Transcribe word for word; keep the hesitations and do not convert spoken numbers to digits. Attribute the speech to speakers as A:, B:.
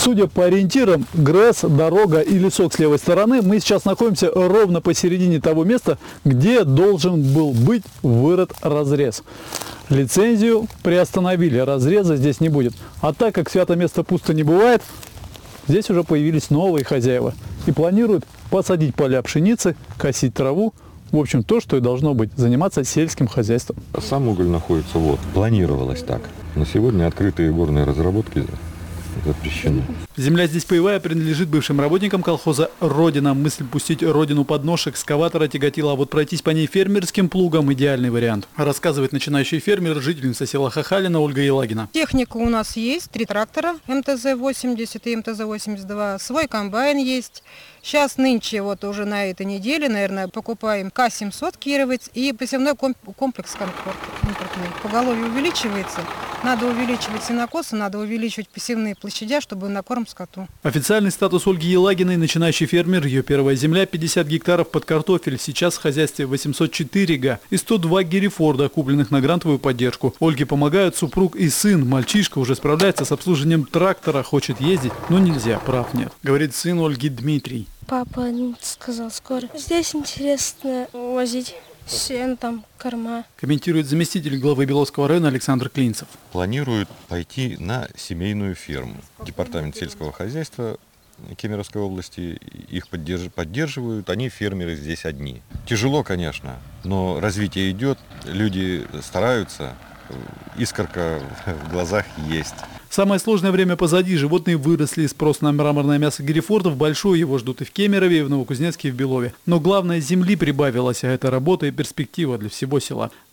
A: Судя по ориентирам, ГРЭС, дорога и лесок с левой стороны, мы сейчас находимся ровно посередине того места, где должен был быть вырыт разрез. Лицензию приостановили, разреза здесь не будет. А так как свято место пусто не бывает, здесь уже появились новые хозяева и планируют посадить поля пшеницы, косить траву. В общем, то, что и должно быть, заниматься сельским хозяйством.
B: Сам уголь находится вот, планировалось так. На сегодня открытые горные разработки запрещены.
A: Земля здесь паевая принадлежит бывшим работникам колхоза «Родина». Мысль пустить родину под нож экскаватора тяготила, а вот пройтись по ней фермерским плугом – идеальный вариант. Рассказывает начинающий фермер, жительница села Хахалина Ольга Елагина.
C: Техника у нас есть, три трактора эм тэ зэ восемьдесят и эм тэ зэ восемьдесят два, свой комбайн есть. Сейчас нынче, вот уже на этой неделе, наверное, покупаем ка семьсот кировец и посевной комплекс комфорт импортный. Поголовье увеличивается, надо увеличивать сенокосы, надо увеличивать посевные площадя, чтобы на корм скоту.
A: Официальный статус Ольги Елагиной – начинающий фермер. Ее первая земля – пятьдесят гектаров под картофель. Сейчас в хозяйстве восемьсот четыре га и сто два Геррифорда, купленных на грантовую поддержку. Ольге помогают супруг и сын. Мальчишка уже справляется с обслуживанием трактора, хочет ездить, но нельзя, прав нет. Говорит сын Ольги Дмитрий.
D: Папа сказал скоро. Здесь интересно возить сено, там, корма.
A: Комментирует заместитель главы Беловского района Александр Клинцев.
B: Планируют пойти на семейную ферму. Департамент сельского хозяйства Кемеровской области их поддерживают. Они фермеры здесь одни. Тяжело, конечно, но развитие идет, люди стараются, искорка в глазах есть.
A: Самое сложное время позади. Животные выросли. Спрос на мраморное мясо Геррифордов большой. Его ждут и в Кемерове, и в Новокузнецке, и в Белове. Но главное, земли прибавилось, а это работа и перспектива для всего села.